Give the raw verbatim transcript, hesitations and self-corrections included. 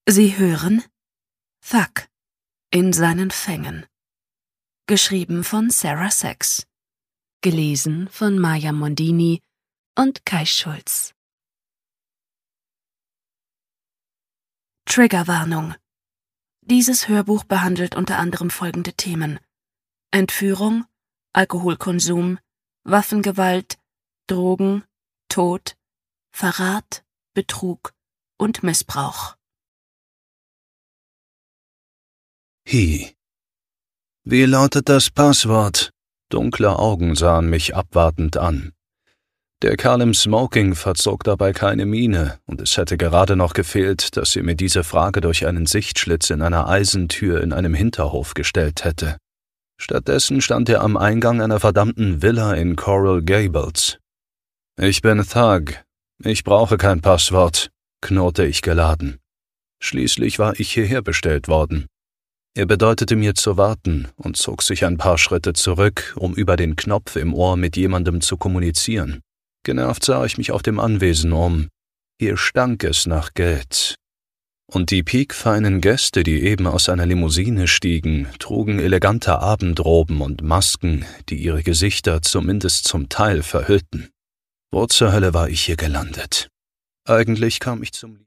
Sie hören Thug in seinen Fängen. Geschrieben von Sarah Sachs. Gelesen von Maja Mondini und Kai Schulz. Triggerwarnung. Dieses Hörbuch behandelt unter anderem folgende Themen: Entführung, Alkoholkonsum, Waffengewalt, Drogen, Tod, Verrat, Betrug und Missbrauch. He. Wie lautet das Passwort? Dunkle Augen sahen mich abwartend an. Der Kerl im Smoking verzog dabei keine Miene, und es hätte gerade noch gefehlt, dass sie mir diese Frage durch einen Sichtschlitz in einer Eisentür in einem Hinterhof gestellt hätte. Stattdessen stand er am Eingang einer verdammten Villa in Coral Gables. »Ich bin Thug. Ich brauche kein Passwort«, knurrte ich geladen. Schließlich war ich hierher bestellt worden. Er bedeutete mir zu warten und zog sich ein paar Schritte zurück, um über den Knopf im Ohr mit jemandem zu kommunizieren. Genervt sah ich mich auf dem Anwesen um. Hier stank es nach Geld. Und die piekfeinen Gäste, die eben aus einer Limousine stiegen, trugen elegante Abendroben und Masken, die ihre Gesichter zumindest zum Teil verhüllten. Wo zur Hölle war ich hier gelandet? Eigentlich kam ich zum